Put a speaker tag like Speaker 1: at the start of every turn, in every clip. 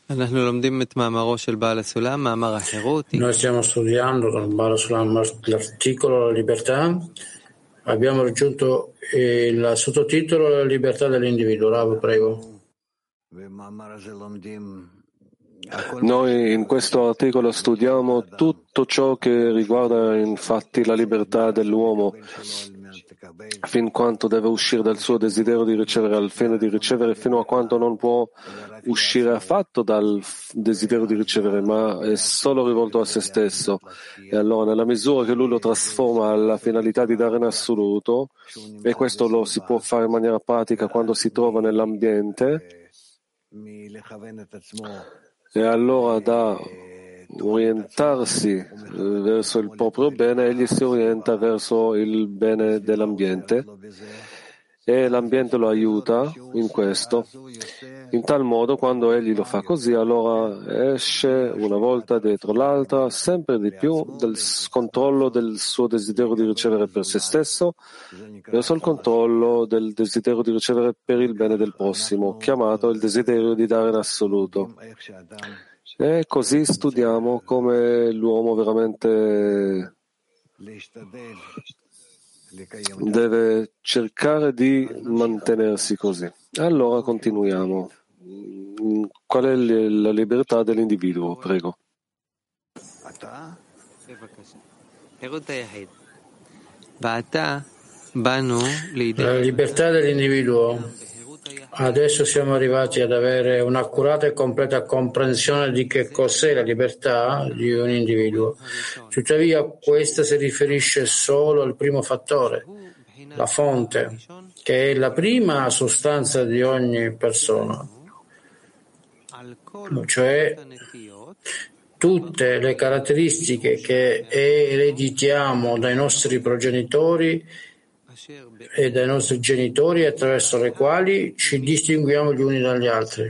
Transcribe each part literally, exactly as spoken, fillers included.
Speaker 1: Noi stiamo studiando dal Baal HaSulam l'articolo La libertà. Abbiamo raggiunto il sottotitolo La libertà dell'individuo. Rav, prego.
Speaker 2: Noi in questo articolo studiamo tutto ciò che riguarda infatti la libertà dell'uomo, fin quanto deve uscire dal suo desiderio di ricevere al fine di ricevere, fino a quanto non può uscire affatto dal desiderio di ricevere, ma è solo rivolto a se stesso. E allora, nella misura che lui lo trasforma alla finalità di dare in assoluto, e questo lo si può fare in maniera pratica quando si trova nell'ambiente, e allora da orientarsi verso il proprio bene, egli si orienta verso il bene dell'ambiente e l'ambiente lo aiuta in questo. In tal modo, quando egli lo fa così, allora esce una volta dietro l'altra sempre di più dal controllo del suo desiderio di ricevere per se stesso verso il controllo del desiderio di ricevere per il bene del prossimo, chiamato il desiderio di dare in assoluto. E così studiamo come l'uomo veramente deve cercare di mantenersi così. Allora continuiamo. Qual è la libertà dell'individuo? Prego.
Speaker 1: La libertà dell'individuo. Adesso siamo arrivati ad avere un'accurata e completa comprensione di che cos'è la libertà di un individuo. Tuttavia, questa si riferisce solo al primo fattore, la fonte, che è la prima sostanza di ogni persona, cioè tutte le caratteristiche che ereditiamo dai nostri progenitori e dai nostri genitori, attraverso le quali ci distinguiamo gli uni dagli altri.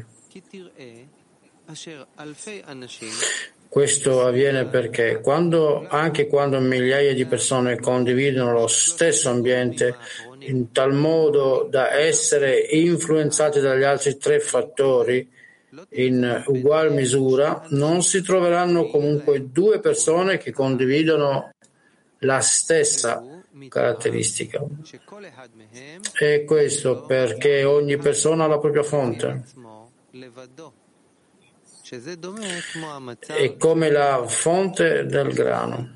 Speaker 1: Questo avviene perché quando, anche quando migliaia di persone condividono lo stesso ambiente in tal modo da essere influenzati dagli altri tre fattori in ugual misura, non si troveranno comunque due persone che condividono la stessa caratteristica. E questo perché ogni persona ha la propria fonte. È come la fonte del grano.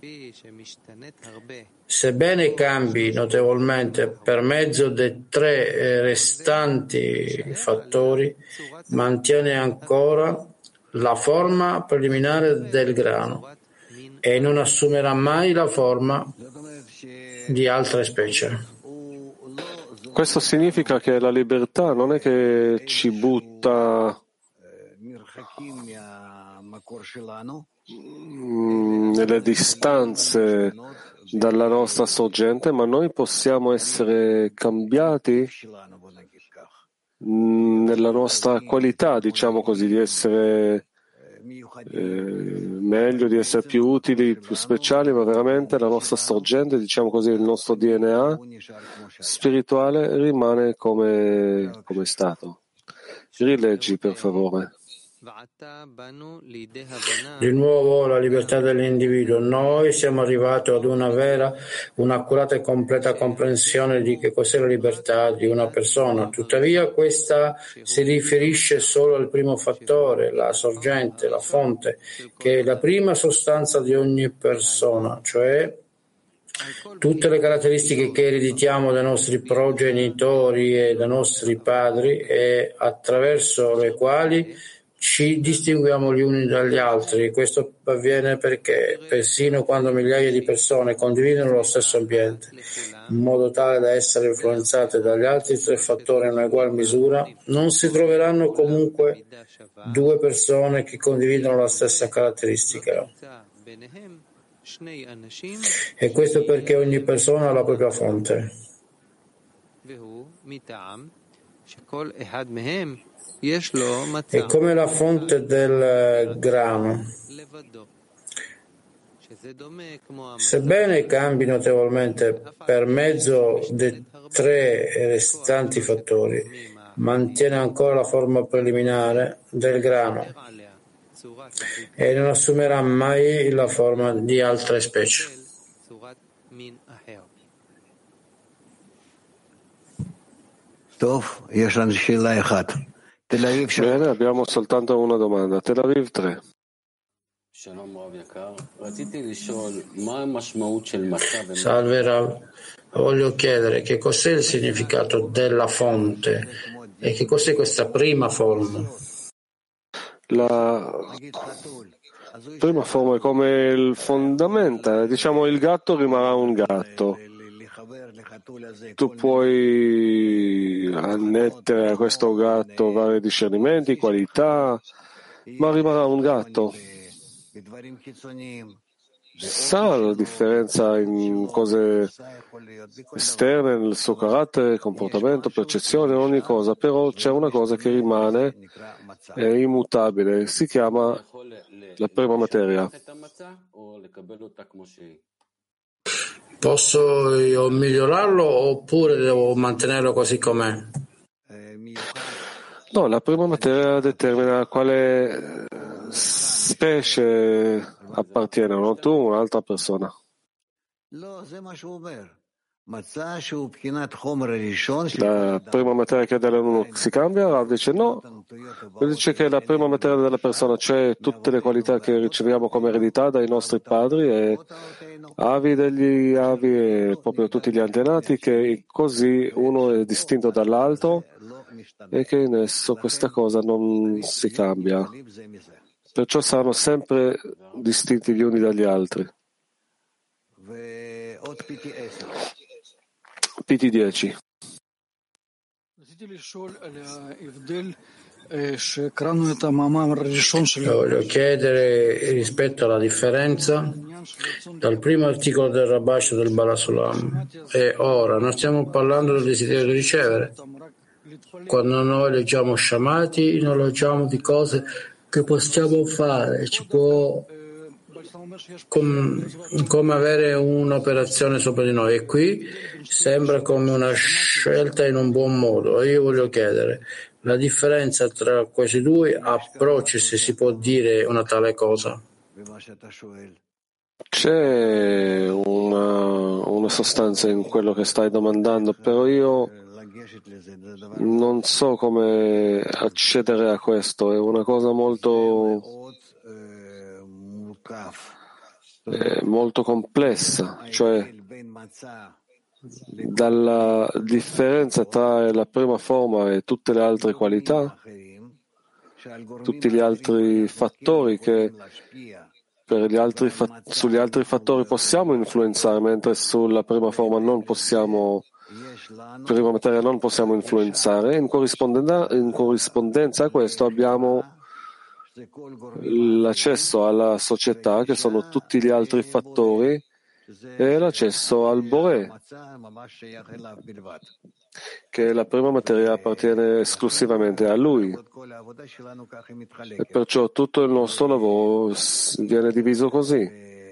Speaker 1: Sebbene cambi notevolmente per mezzo dei tre restanti fattori, mantiene ancora la forma preliminare del grano e non assumerà mai la forma di altre specie.
Speaker 2: Questo significa che la libertà non è che ci butta nelle distanze dalla nostra sorgente, ma noi possiamo essere cambiati nella nostra qualità, diciamo così, di essere eh, meglio, di essere più utili, più speciali, ma veramente la nostra sorgente, diciamo così, il nostro D N A spirituale rimane come, come è stato. Rileggi, per favore.
Speaker 1: Di nuovo la libertà dell'individuo. Noi siamo arrivati ad una vera, un'accurata e completa comprensione di che cos'è la libertà di una persona. Tuttavia questa si riferisce solo al primo fattore, la sorgente, la fonte, che è la prima sostanza di ogni persona, cioè tutte le caratteristiche che ereditiamo dai nostri progenitori e dai nostri padri e attraverso le quali ci distinguiamo gli uni dagli altri. Questo avviene perché persino quando migliaia di persone condividono lo stesso ambiente, in modo tale da essere influenzate dagli altri tre fattori in una ugual misura, non si troveranno comunque due persone che condividono la stessa caratteristica. E questo perché ogni persona ha la propria fonte. È come la fonte del grano. Sebbene cambi notevolmente per mezzo dei tre restanti fattori, mantiene ancora la forma preliminare del grano e non assumerà mai la forma di altre specie.
Speaker 2: Bene, abbiamo soltanto una domanda. Tel Aviv tre.
Speaker 1: Salve Rav, voglio chiedere che cos'è il significato della fonte e che cos'è questa prima forma.
Speaker 2: La prima forma è come il fondamenta, diciamo il gatto rimarrà un gatto. Tu puoi annettere a questo gatto vari discernimenti, qualità, ma rimarrà un gatto. Sa la differenza in cose esterne, nel suo carattere, comportamento, percezione, ogni cosa, però c'è una cosa che rimane, è immutabile, si chiama la prima materia.
Speaker 1: Posso io migliorarlo oppure devo mantenerlo così com'è?
Speaker 2: No, la prima materia determina quale specie appartiene, non tu o un'altra persona. La prima materia che dà l'uno si cambia, Rav dice no, lui dice che la prima materia della persona c'è tutte le qualità che riceviamo come eredità dai nostri padri e avi degli avi e proprio tutti gli antenati, che così uno è distinto dall'altro e che in esso questa cosa non si cambia. Perciò saranno sempre distinti gli uni dagli altri. P T dieci.
Speaker 1: Voglio chiedere rispetto alla differenza dal primo articolo del Rabash del Balasulam e ora non stiamo parlando del desiderio di ricevere. Quando noi leggiamo Shamati non leggiamo di cose che possiamo fare, ci può com, come avere un'operazione sopra di noi e qui sembra come una scelta in un buon modo. Io voglio chiedere la differenza tra questi due approcci, se si può dire una tale cosa.
Speaker 2: C'è una, una sostanza in quello che stai domandando, però io non so come accedere a questo, è una cosa molto, eh, molto complessa, cioè dalla differenza tra la prima forma e tutte le altre qualità, tutti gli altri fattori che per gli altri fa- sugli altri fattori possiamo influenzare, mentre sulla prima forma non possiamo, prima materia non possiamo influenzare. In corrispondenza, in corrispondenza a questo abbiamo l'accesso alla società, che sono tutti gli altri fattori, e l'accesso al Boré, che la prima materia appartiene esclusivamente a lui. E perciò tutto il nostro lavoro viene diviso così.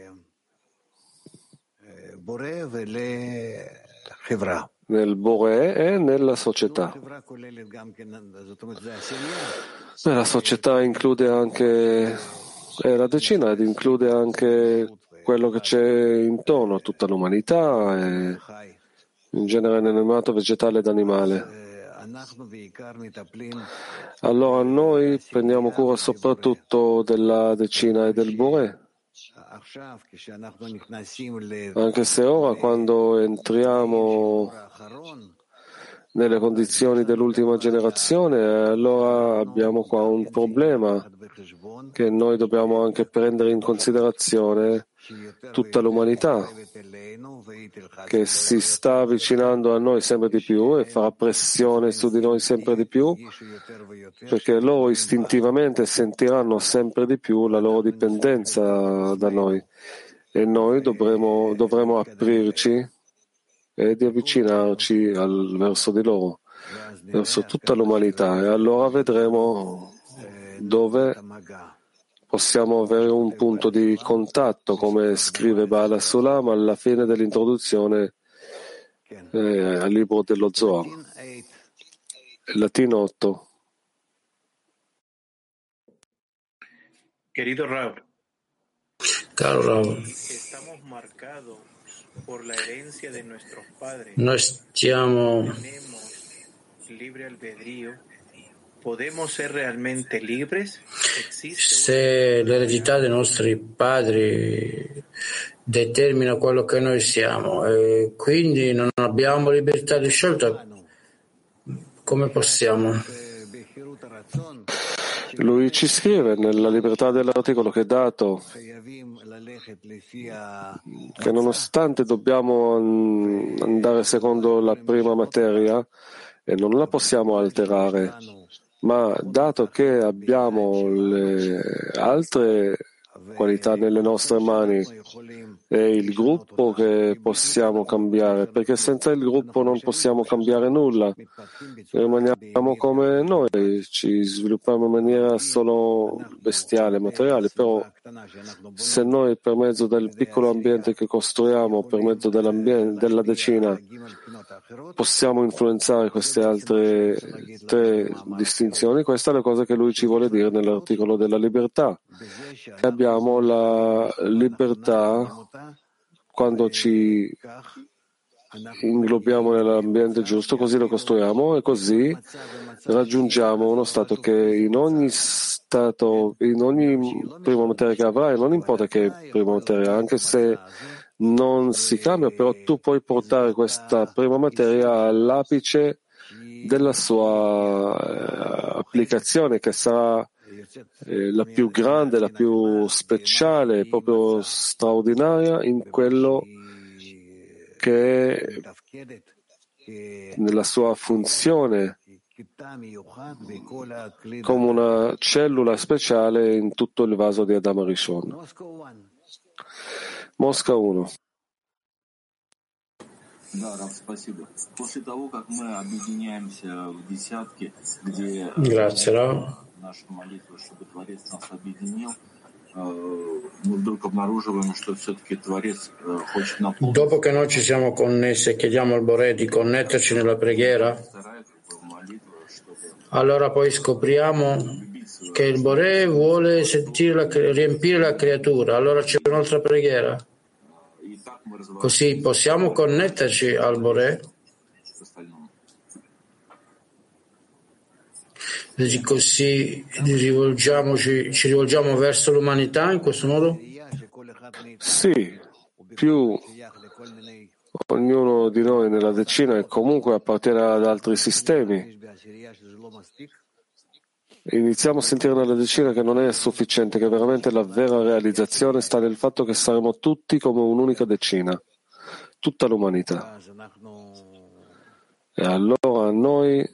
Speaker 2: Nel Boré e nella società. E la società include anche è la decina ed include anche quello che c'è intorno a tutta l'umanità e in genere nell'animato vegetale ed animale. Allora noi prendiamo cura soprattutto della decina e del Boré, anche se ora quando entriamo nelle condizioni dell'ultima generazione, allora abbiamo qua un problema che noi dobbiamo anche prendere in considerazione tutta l'umanità che si sta avvicinando a noi sempre di più e farà pressione su di noi sempre di più, perché loro istintivamente sentiranno sempre di più la loro dipendenza da noi e noi dovremo, dovremo aprirci e di avvicinarci al, verso di loro, verso tutta l'umanità, e allora vedremo dove possiamo avere un punto di contatto, come scrive Bala Sulam alla fine dell'introduzione eh, al libro dello Zohar. Latino otto.
Speaker 3: Querido Rav,
Speaker 1: Caro Rav,
Speaker 3: estamos marcados por la herencia de nuestros padres.
Speaker 1: noi stiamo,
Speaker 3: Tenemos libre albedrío. ¿Podemos ser realmente libres? ¿Existe
Speaker 1: se l'eredità dei nostri padri determina quello che noi siamo e quindi non abbiamo libertà di scelta, come possiamo?
Speaker 2: Lui ci scrive nella libertà dell'articolo che è dato che nonostante dobbiamo andare secondo la prima materia e non la possiamo alterare, ma dato che abbiamo le altre qualità nelle nostre mani, è il gruppo che possiamo cambiare, perché senza il gruppo non possiamo cambiare nulla. Rimaniamo come noi, ci sviluppiamo in maniera solo bestiale, materiale, però se noi per mezzo del piccolo ambiente che costruiamo, per mezzo della decina, possiamo influenzare queste altre tre distinzioni, questa è la cosa che lui ci vuole dire nell'articolo della libertà. Abbiamo la libertà quando ci inglobiamo nell'ambiente giusto, così lo costruiamo e così raggiungiamo uno stato che in ogni stato, in ogni prima materia che avrai, non importa che prima materia, anche se non si cambia, però tu puoi portare questa prima materia all'apice della sua eh, applicazione, che sarà eh, la più grande, la più speciale, proprio straordinaria in quello che è nella sua funzione come una cellula speciale in tutto il vaso di Adam Rishon. Mosca uno.
Speaker 1: Grazie, Rav. Dopo che noi ci siamo connessi e chiediamo al Boré di connetterci nella preghiera, allora poi scopriamo che il Boré vuole sentire la, riempire la creatura, allora c'è un'altra preghiera. Così possiamo connetterci al Boré. E così rivolgiamoci, ci rivolgiamo verso l'umanità in questo modo?
Speaker 2: Sì, più ognuno di noi nella decina e comunque appartiene ad altri sistemi. Iniziamo a sentire nella decina che non è sufficiente, che veramente la vera realizzazione sta nel fatto che saremo tutti come un'unica decina, tutta l'umanità. E allora noi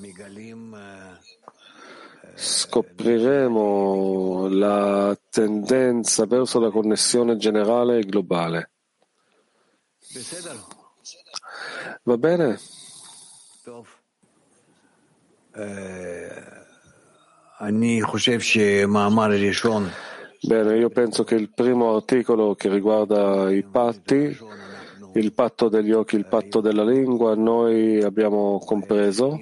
Speaker 2: scopriremo la tendenza verso la connessione generale e globale. Va bene? Bene, io penso che il primo articolo che riguarda i patti, il patto degli occhi, il patto della lingua, noi abbiamo compreso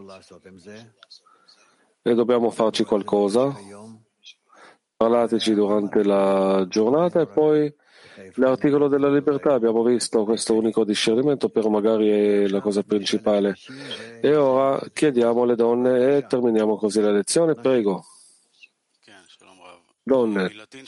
Speaker 2: e dobbiamo farci qualcosa. Parlateci durante la giornata e poi l'articolo della libertà, abbiamo visto questo unico discernimento, però magari è la cosa principale. E ora chiediamo alle donne e terminiamo così la lezione. Prego. Donne.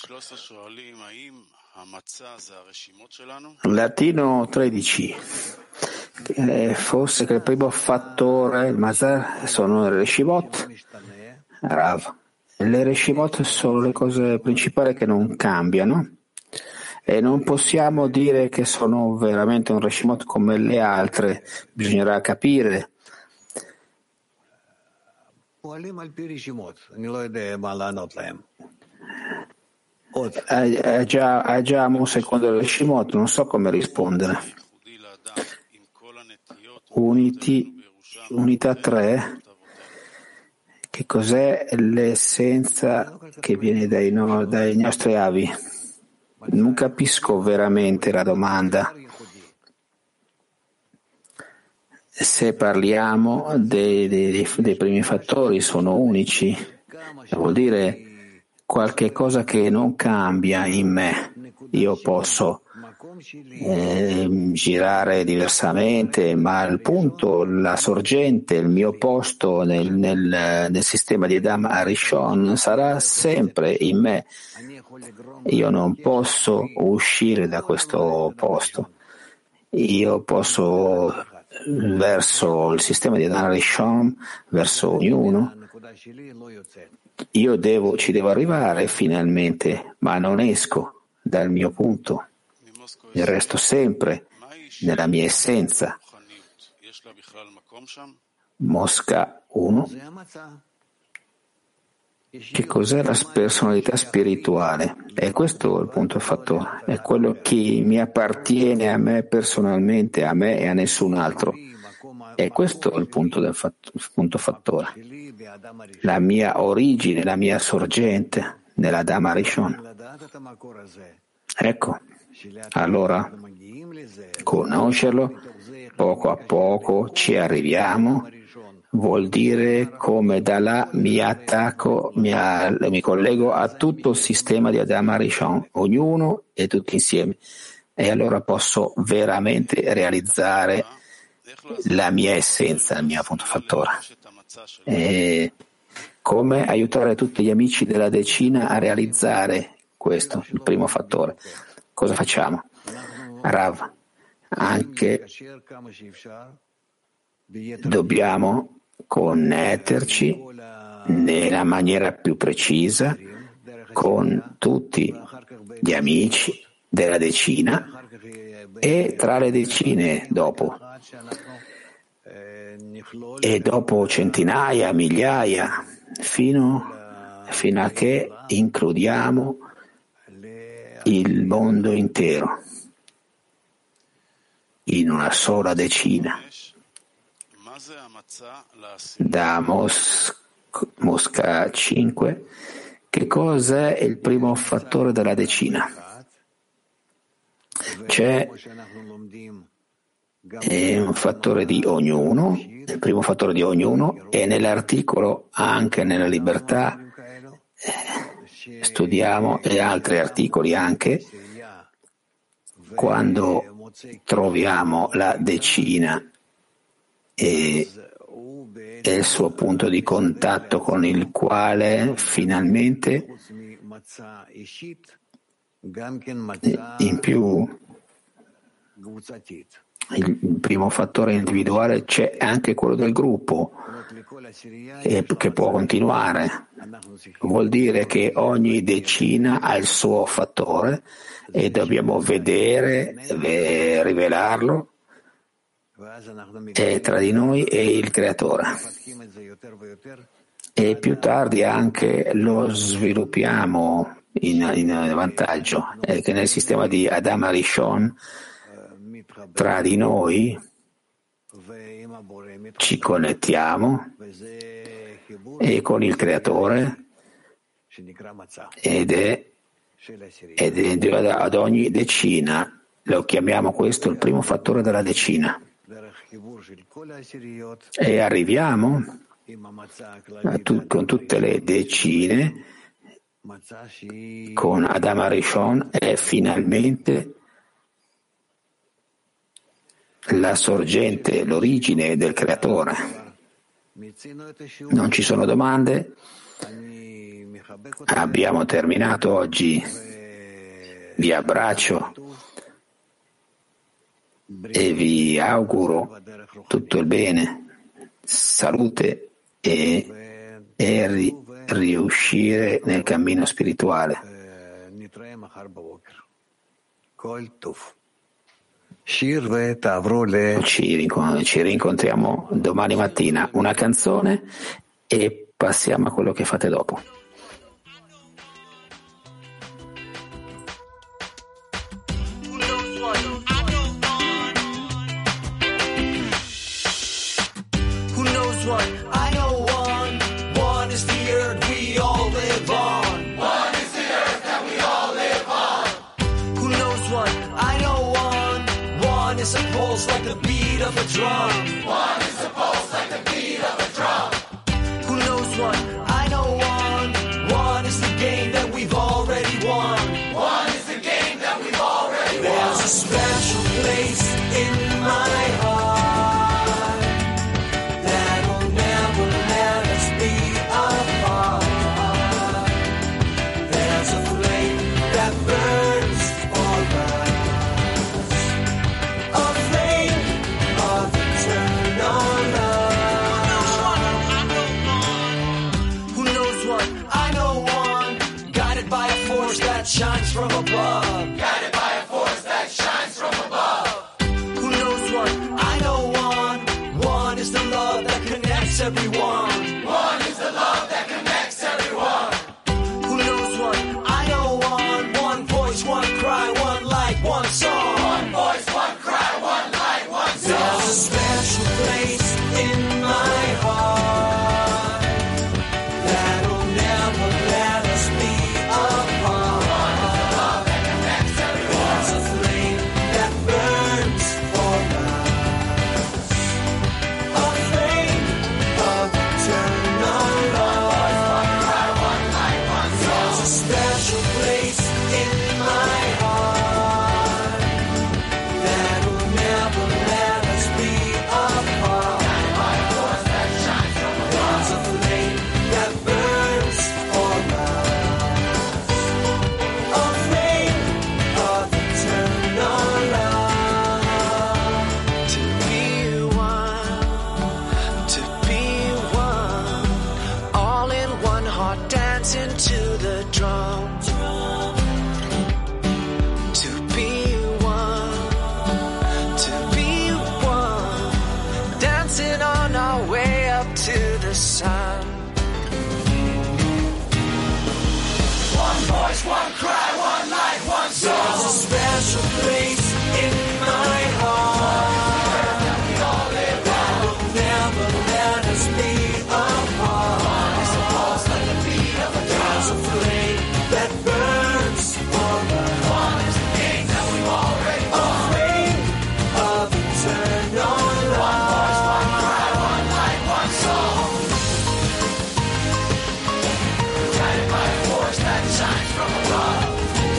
Speaker 4: Latino tredici. Eh, forse che il primo fattore, il Mazar, sono le Reshimot. Rav. Le Reshimot sono le cose principali che non cambiano. E non possiamo dire che sono veramente un Reshimot come le altre, bisognerà capire. Agiamo secondo le Reshimot, non so come rispondere. Uniti, unità tre, che cos'è l'essenza che viene dai, no, dai nostri avi? Non capisco veramente la domanda. Se parliamo dei, dei, dei primi fattori, sono unici, vuol dire qualche cosa che non cambia in me. Io posso eh, girare diversamente, ma il punto, la sorgente, il mio posto nel, nel, nel sistema di Adam Arishon sarà sempre in me. Io non posso uscire da questo posto. Io posso verso il sistema di Adam Arishon, verso ognuno. Io devo, ci devo arrivare finalmente, ma non esco dal mio punto. Io resto sempre nella mia essenza. Mosca uno. Che cos'è la personalità spirituale? E questo è il punto fattore, è quello che mi appartiene a me personalmente, a me e a nessun altro. E questo è il punto, del fatto, il punto fattore. La mia origine, la mia sorgente nell'Adam Arishon. Ecco, allora conoscerlo, poco a poco ci arriviamo, vuol dire come da là mi attacco, mi, mi collego a tutto il sistema di Adam Arishon, ognuno e tutti insieme. E allora posso veramente realizzare la mia essenza, il mio punto fattore. E come aiutare tutti gli amici della decina a realizzare questo, il primo fattore. Cosa facciamo? Rav, anche dobbiamo connetterci nella maniera più precisa con tutti gli amici della decina e tra le decine dopo. E dopo centinaia, migliaia, fino, fino a che includiamo il mondo intero in una sola decina. Da Mos- Mosca cinque, che cos'è il primo fattore della decina? C'è è un fattore di ognuno, il primo fattore di ognuno, e nell'articolo anche nella libertà eh, studiamo e altri articoli anche quando troviamo la decina e, e il suo punto di contatto con il quale finalmente in più il primo fattore individuale c'è anche quello del gruppo e che può continuare. Vuol dire che ogni decina ha il suo fattore e dobbiamo vedere, rivelarlo è tra di noi e il creatore. E più tardi anche lo sviluppiamo in, in vantaggio, è che nel sistema di Adam Arishon tra di noi ci connettiamo e con il creatore ed è, ed è ad ogni decina, lo chiamiamo questo il primo fattore della decina, e arriviamo a tu, con tutte le decine con Adam Arishon e finalmente la sorgente, l'origine del creatore. Non ci sono domande? Abbiamo terminato oggi. Vi abbraccio e vi auguro tutto il bene, salute e, e ri, riuscire nel cammino spirituale. Ci, rincont- ci rincontriamo domani mattina. Una canzone e passiamo a quello che fate dopo.
Speaker 5: Who knows what? I know one. One is the earth we all live on. One is the earth that we all live on. Who knows what? I know one. One is a pulse like the beat of a drum. One is a pulse like the beat of a drum. Who knows what? I know one. One is the game that that shines from above. Guided by a force that shines from above. Who knows one? I know one. One is the love that connects everyone. One is the love that connects everyone. Who knows one? I know one. One voice, one cry, one light, one song. One voice, one cry, one light, one song. There's a special place in my heart that'll never let us be apart. One is the love that connects everyone. There's a flame that burns for us, a flame of eternal love. One light, one song. There's a special place in my heart that'll never let us be apart. There's a flame that burns for us, a flame of eternal love. To be one, to be one, all in one heart dancing to the drum. To be one, to be one, dancing on our way up to the sun. One voice, one cry, one light, one song. There's a special place in my heart that'll never let us be apart. It's a pulse like the beat of a drum. There's a flame that burns for us. One is the king that we've already won. A flame of eternal love. One voice, one cry, one light, one song. Guided by a force that shines from above.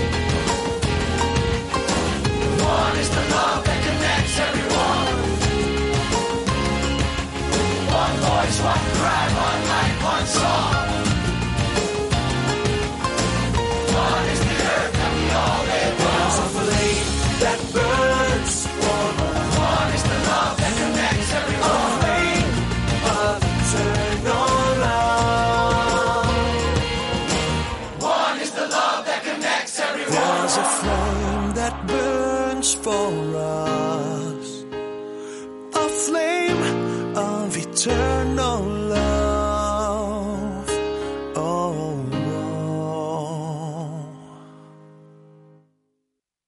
Speaker 5: One is the love that connects everyone. One voice, one cry, one light, one song. One is the earth that we all live on. There's a flame that burns for us. One is the love that connects everyone. A flame of eternal love. One is the love that connects everyone. There's a flame that burns for us.